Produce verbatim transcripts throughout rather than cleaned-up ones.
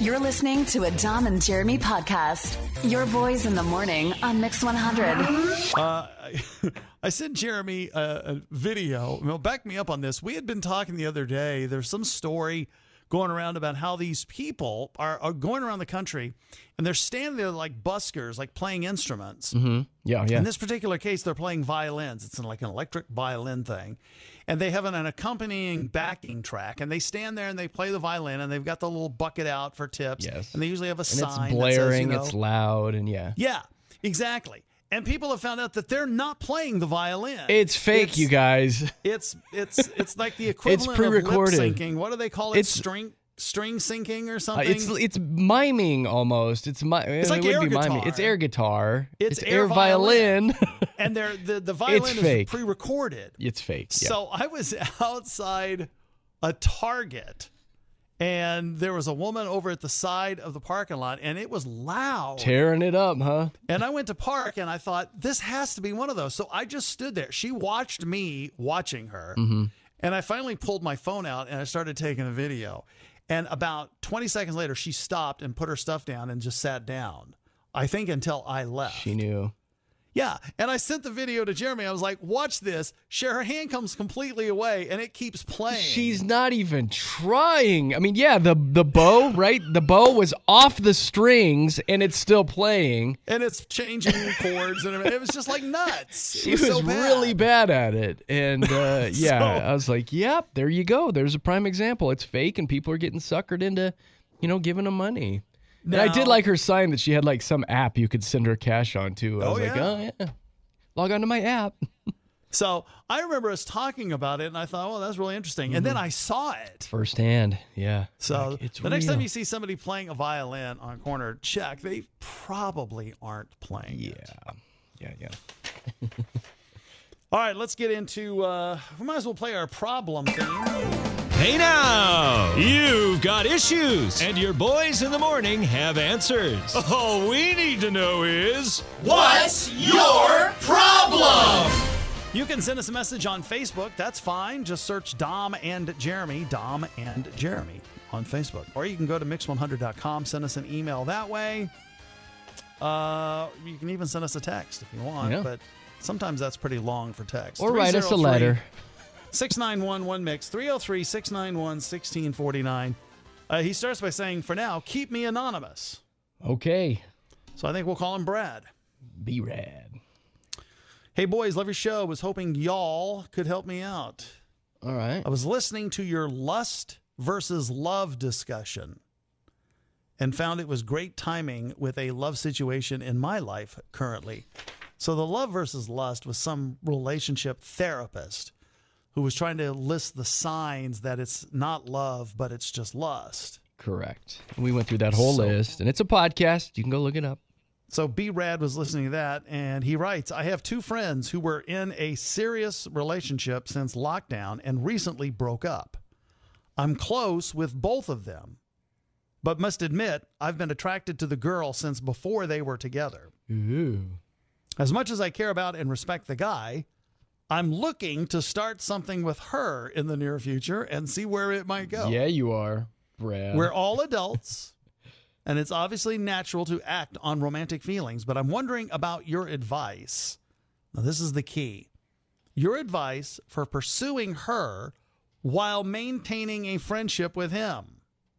You're listening to a Dom and Jeremy podcast. Your boys in the morning on Mix one hundred. Uh, I sent Jeremy a, a video. Well, back me up on this. We had been talking the other day. There's some story going around about how these people are, are going around the country and they're standing there like buskers, like playing instruments. Mm-hmm. Yeah, yeah. In this particular case, they're playing violins. It's like an electric violin thing. And they have an, an accompanying backing track. And they stand there and they play the violin and they've got the little bucket out for tips. Yes. And they usually have a and sign. It's blaring, that says, you know, it's loud, and yeah. Yeah, exactly. And people have found out that they're not playing the violin. It's fake, it's, you guys. It's it's it's like the equivalent it's pre-recorded. of lip syncing. What do they call it? It's string string syncing or uh, something? it's it's miming almost. It's mi- It's it like would air be miming. guitar. It's air guitar. It's It's, air air violin. and they're the the violin It's is fake. pre-recorded. It's fake. Yeah. So I was outside a Target. And there was a woman over at the side of the parking lot, and it was loud. Tearing it up, huh? And I went to park, and I thought, this has to be one of those. So I just stood there. She watched me watching her, Mm-hmm. and I finally pulled my phone out, and I started taking a video. And about twenty seconds later, she stopped and put her stuff down and just sat down, I think until I left. She knew. Yeah, and I sent the video to Jeremy. I was like, watch this. Cher, her hand comes completely away, and it keeps playing. She's not even trying. I mean, yeah, the the bow, right? The bow was off the strings, and it's still playing. And it's changing chords, and it was just like nuts. It She was, was so bad. really bad at it. And uh, yeah, So- I was like, yep, there you go. There's a prime example. It's fake, and people are getting suckered into, you know, giving them money. And I did Now- like her sign that she had like some app you could send her cash on too. I Oh, was like, yeah. oh yeah, log on to my app. So I remember us talking about it, and I thought, well, that's really interesting. And then I saw it. Firsthand, yeah. So Like, it's the next real. time you see somebody playing a violin on a corner, check. They probably aren't playing yeah, it. yeah, yeah. All right, let's get into, uh, we might as well play our problem theme. Hey now! You've got issues, and your boys in the morning have answers. All we need to know is... What's your problem? You can send us a message on Facebook. That's fine. Just search Dom and Jeremy, Dom and Jeremy on Facebook. Or you can go to mix one hundred dot com, send us an email that way. Uh, you can even send us a text if you want, Yeah. but sometimes that's pretty long for text. Or write us a letter. six nine one one mix, three oh three, six nine one, one six four nine. Uh, he starts by saying, for now, keep me anonymous. Okay, So I think we'll call him Brad. be rad. Hey, boys, love your show. Was hoping y'all could help me out. All right. I was listening to your lust versus love discussion and found it was great timing with a love situation in my life currently. So the love versus lust was some relationship therapist who was trying to list the signs that it's not love, but it's just lust. Correct. We went through that whole So- list, and it's a podcast. You can go look it up. So B-Rad was listening to that, and he writes, I have two friends who were in a serious relationship since lockdown and recently broke up. I'm close with both of them, but must admit I've been attracted to the girl since before they were together. Ooh. As much as I care about and respect the guy, I'm looking to start something with her in the near future and see where it might go. Yeah, you are, Brad. We're all adults, and it's obviously natural to act on romantic feelings, but I'm wondering about your advice. Now, this is the key. Your advice for pursuing her while maintaining a friendship with him.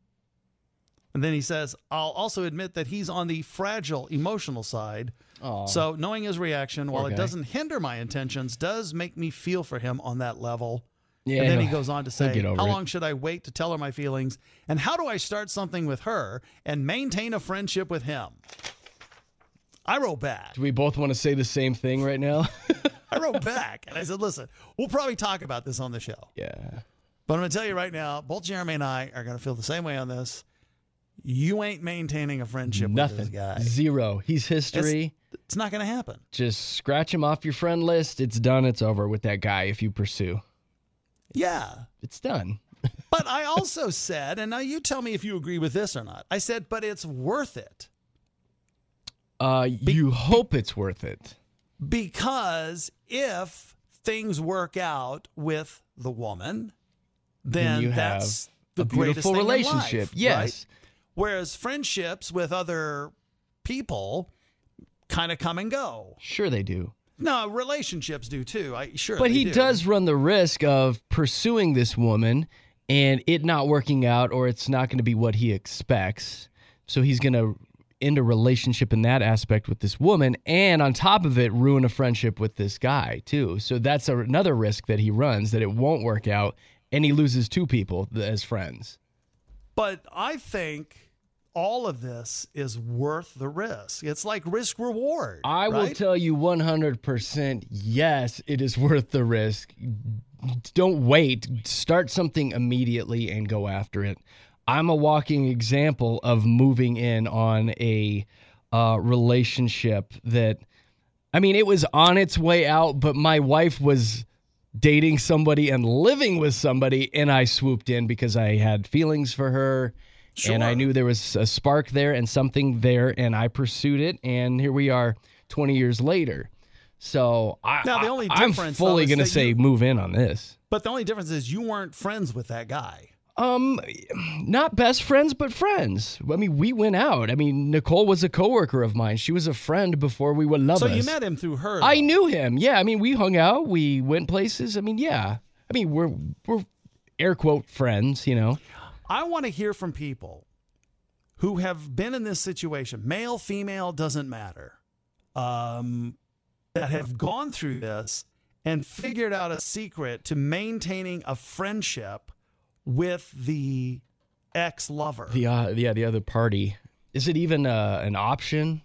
And then he says, I'll also admit that he's on the fragile emotional side. Aw. So knowing his reaction, while Poor it guy. doesn't hinder my intentions, does make me feel for him on that level. Yeah, And then he he'll- goes on to he'll say, get over how it. long should I wait to tell her my feelings? And how do I start something with her and maintain a friendship with him? I wrote back. Do we both want to say the same thing right now? I wrote back. And I said, listen, we'll probably talk about this on the show. yeah. But I'm going to tell you right now, both Jeremy and I are going to feel the same way on this. You ain't maintaining a friendship with Nothing. this guy. Zero. He's history. It's, it's not going to happen. Just scratch him off your friend list. It's done. It's over with that guy if you pursue. Yeah. It's done. But I also said, and now you tell me if you agree with this or not. I said, but it's worth it. Uh, you hope it's worth it. Because if things work out with the woman, Then then you have that's a the greatest beautiful thing in relationship. life, Yes. right? Whereas friendships with other people kind of come and go. Sure they do. No, relationships do too. I sure. But they he do. does run the risk of pursuing this woman and it not working out, or it's not going to be what he expects. So he's going to end a relationship in that aspect with this woman, and on top of it, ruin a friendship with this guy too. So that's a, another risk that he runs, that it won't work out, and he loses two people as friends. But I think all of this is worth the risk. It's like risk reward. I will right? tell you one hundred percent yes, it is worth the risk. Don't wait. Start something immediately and go after it. I'm a walking example of moving in on a uh, relationship that, I mean, it was on its way out, but my wife was dating somebody and living with somebody, and I swooped in because I had feelings for her. Sure. And I knew there was a spark there and something there, and I pursued it, and here we are twenty years later. So I, Now, the only I, I'm difference, though, fully is going to that say you- move in on this. But the only difference is you weren't friends with that guy. Um, not best friends, but friends. I mean, we went out. I mean, Nicole was a coworker of mine. She was a friend before we were lovers. So you met him through her. I though. knew him. Yeah, I mean, we hung out. We went places. I mean, yeah. I mean, we're we're air quote friends, you know. I want to hear from people who have been in this situation, male, female, doesn't matter, um, that have gone through this and figured out a secret to maintaining a friendship with the ex-lover. The uh, yeah, the other party. Is it even uh, an option?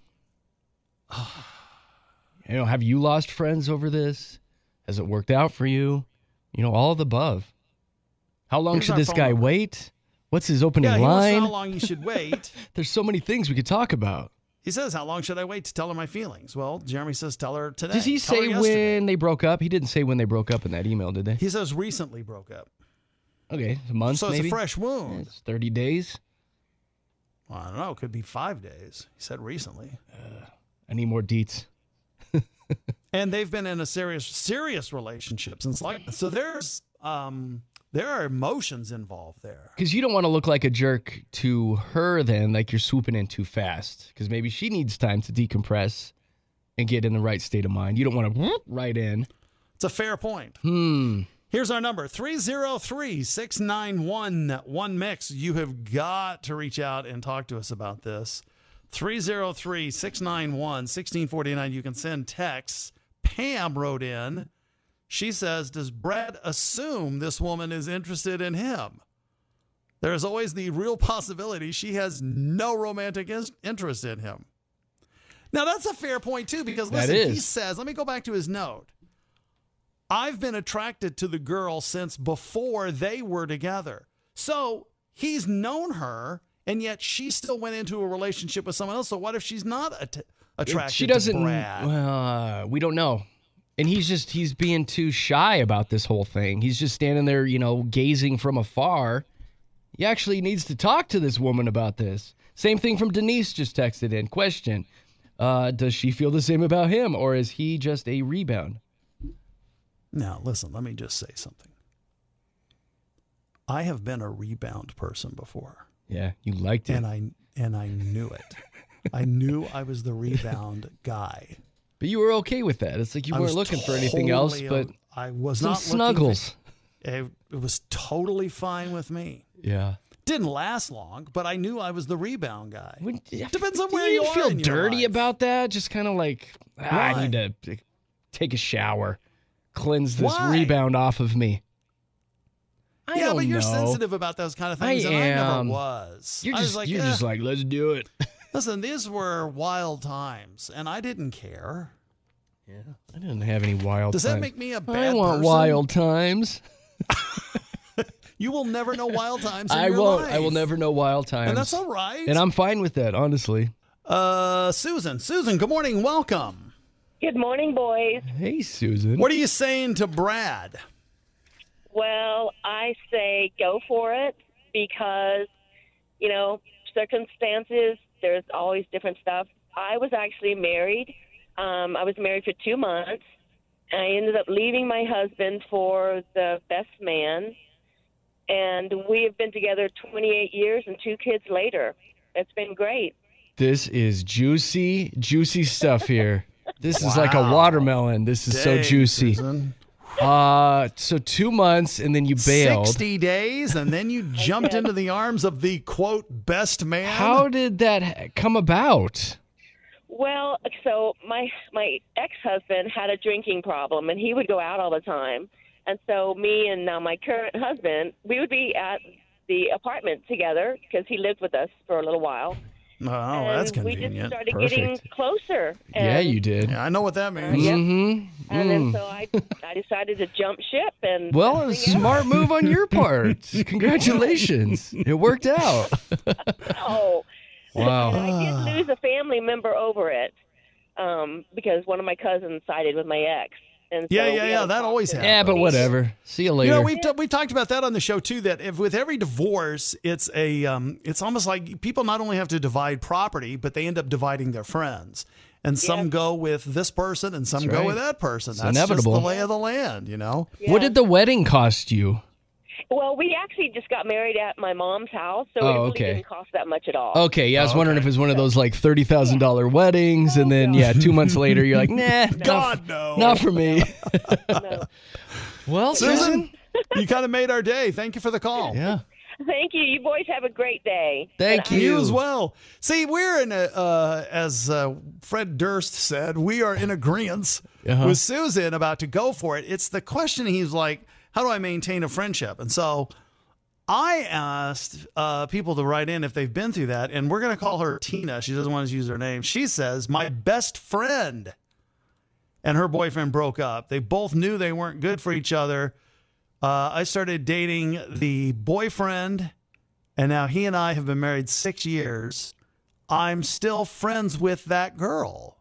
You know, have you lost friends over this? Has it worked out for you? You know, all of the above. How long Here's should our this phone guy number. wait? What's his opening yeah, he wants to know line? how long you should wait. There's so many things we could talk about. He says, how long should I wait to tell her my feelings? Well, Jeremy says, tell her today. Does he Tell her say yesterday. when they broke up? He didn't say when they broke up in that email, did they? He says recently broke up. Okay, a month So it's maybe? a fresh wound. It's thirty days. Well, I don't know. It could be five days. He said recently. I need more deets. And they've been in a serious, serious relationship since like, so there's, um, there are emotions involved there. Because you don't want to look like a jerk to her then, like you're swooping in too fast. Because maybe she needs time to decompress and get in the right state of mind. You don't want to whoop right in. It's a fair point. Hmm. Here's our number, three oh three, six nine one, one mix. You have got to reach out and talk to us about this. three oh three, six nine one, one six four nine. You can send texts. Pam wrote in. She says, does Brad assume this woman is interested in him? There's always the real possibility she has no romantic is- interest in him. Now, that's a fair point, too, because That listen, he is. says, let me go back to his note. I've been attracted to the girl since before they were together. So he's known her, and yet she still went into a relationship with someone else. So what if she's not att- attracted She doesn't. to Brad? Well, uh, we don't know. And he's just, he's being too shy about this whole thing. He's just standing there, you know, gazing from afar. He actually needs to talk to this woman about this. Same thing from Denise just texted in. Question, uh, does she feel the same about him, or is he just a rebound? Now, listen, let me just say something. I have been a rebound person before, Yeah, you liked it. and I and I knew it. I knew I was the rebound guy. But you were okay with that. It's like you I weren't was looking for anything else totally but o- I was some not looking snuggles. For, it, it was totally fine with me. Yeah. Didn't last long, but I knew I was the rebound guy. Wouldn't- Depends on do where you you are feel in your dirty life. about that? Just kind of like, ah, I Why? need to take a shower, cleanse this Why? rebound off of me. I yeah, don't but you're know. sensitive about those kind of things, I and I am. never was. You're I just, was like, you're eh. just like, let's do it. Listen, these were wild times, and I didn't care. Yeah, I didn't have any wild. Does that times. make me a bad I want person? wild times. You will never know wild times in I your won't. life. I will never know wild times. And that's all right. And I'm fine with that, honestly. Uh, Susan. Susan, good morning. Welcome. Good morning, boys. Hey, Susan. What are you saying to Brad? Well, I say go for it because, you know, circumstances, there's always different stuff. I was actually married. Um, I was married for two months. I ended up leaving my husband for the best man. And we have been together twenty-eight years and two kids later. it's been great. This is juicy, juicy stuff here. This is like a watermelon. This is so Dang, juicy. Susan. Uh, so two months and then you bailed. sixty days, and then you jumped into the arms of the, quote, best man? How did that ha- come about? Well, so my my ex-husband had a drinking problem, and he would go out all the time. And so me and now my current husband, we would be at the apartment together because he lived with us for a little while. Oh, and that's we just convenient. started Perfect. getting closer. And, Yeah, you did. Yeah, I know what that means. Yep. Mm-hmm. And Mm. then so I I decided to jump ship. And Well, it was a smart move on your part. Congratulations. It worked out. Oh. Wow. And I did lose a family member over it um, because one of my cousins sided with my ex. And Yeah, so yeah, we yeah, had that to always talk to- happens. Yeah, but whatever. See you You later. know, we've t- we talked about that on the show too. That if with every divorce, it's a um, it's almost like people not only have to divide property, but they end up dividing their friends. And some Yeah. go with this person, and some That's go right. with that person. It's That's inevitable. just the lay of the land, you know. Yeah. What did the wedding cost you? Well, we actually just got married at my mom's house, so Oh, it really okay. didn't cost that much at all. Okay, yeah, I was wondering if it was one of those like thirty thousand dollars weddings, and then, yeah, two months later, you're like, nah, God not, no. not for me. No. Well, Susan, Susan? you kind of made our day. Thank you for the call. Yeah. Thank you. You boys have a great day. Thank And I- you. You as well. See, we're in a, uh, as uh, Fred Durst said, we are in agreement Uh-huh. with Susan about to go for it. It's the question he's like, how do I maintain a friendship? And so I asked uh, people to write in if they've been through that, and we're going to call her Tina. She doesn't want to use her name. She says, my best friend and her boyfriend broke up. They both knew they weren't good for each other. Uh, I started dating the boyfriend, and now he and I have been married six years. I'm still friends with that girl.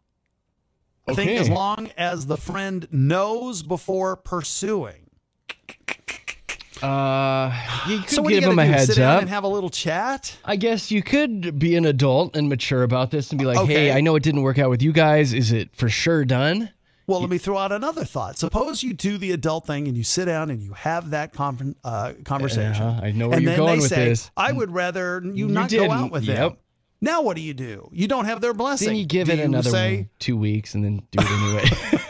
I think Okay. as long as the friend knows before pursuing. Uh, you could So what do you give gotta him a do? heads Sit down up. and have a little chat? I guess you could be an adult and mature about this and be like, Okay. hey, I know it didn't work out with you guys. Is it for sure done? Well, let me throw out another thought. Suppose you do the adult thing and you sit down and you have that con- uh, conversation. Uh-huh. I know where and you're then going they with say, this. I would rather you, You not didn't. go out with them. Yep. Now what do you do? You don't have their blessing. Then you give Do it you another say, one, two weeks and then do it anyway.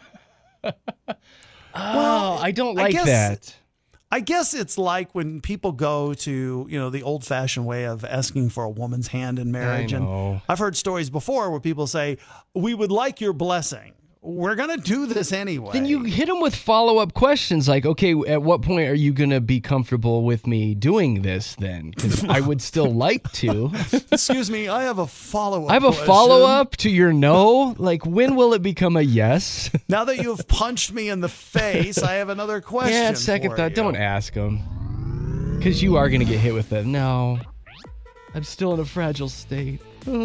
Oh, I don't I like guess- that. I guess it's like when people go to, you know, the old fashioned way of asking for a woman's hand in marriage. know. And I've heard stories before where people say, we would like your blessing. We're going to do this anyway. Then you hit them with follow-up questions like, okay, at what point are you going to be comfortable with me doing this then? Because I would still like to. Excuse me, I have a follow up. I have a follow-up to your no. Like, when will it become a yes? Now that you've punched me in the face, I have another question. Yeah, second for thought, you. don't ask them. Because you are going to get hit with the no. I'm still in a fragile state.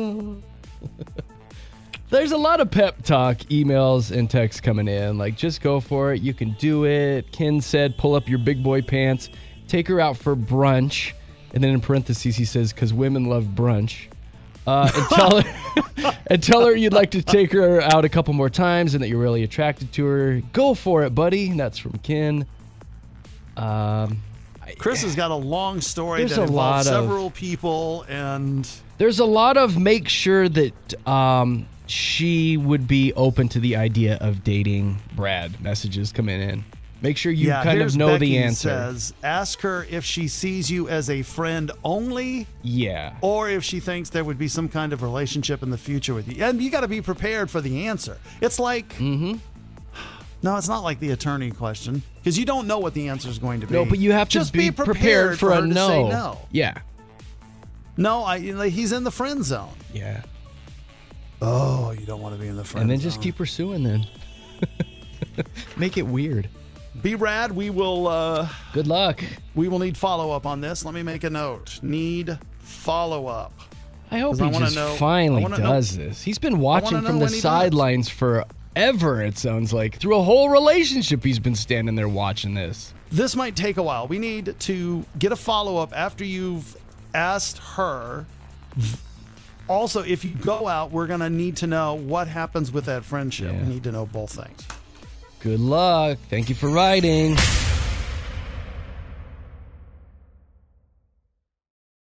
There's a lot of pep talk emails and texts coming in. Like, just go for it. You can do it. Ken said, pull up your big boy pants. Take her out for brunch. And then in parentheses, he says, because women love brunch. Uh, and, tell her, and tell her you'd like to take her out a couple more times and that you're really attracted to her. Go for it, buddy. That's from Ken. Um, Chris has got a long story There's that a involves lot of- several people, and There's a lot of make sure that um, she would be open to the idea of dating Brad messages coming in. Make sure you yeah, kind here's of know Becky the answer. Says, ask her if she sees you as a friend only, Yeah. or if she thinks there would be some kind of relationship in the future with you. And you got to be prepared for the answer. It's like, Mm-hmm. no, it's not like the attorney question because you don't know what the answer is going to be. No, but you have to Just be, prepared, for, her a to no. say no. Yeah. No, I, you know, he's in the friend zone. Yeah. Oh, you don't want to be in the friend And then zone. just keep pursuing then. Make it weird. Be rad. We will. Uh, Good luck. we will need follow up on this. Let me make a note. Need follow up. I hope 'Cause he I wanna just know- finally I wanna know- does this. He's been watching know from the when he does. sidelines forever, it sounds like. Through a whole relationship, he's been standing there watching this. This might take a while. We need to get a follow up after you've asked her. Also, if you go out, we're going to need to know what happens with that friendship. Yeah. We need to know both things. Good luck. Thank you for writing.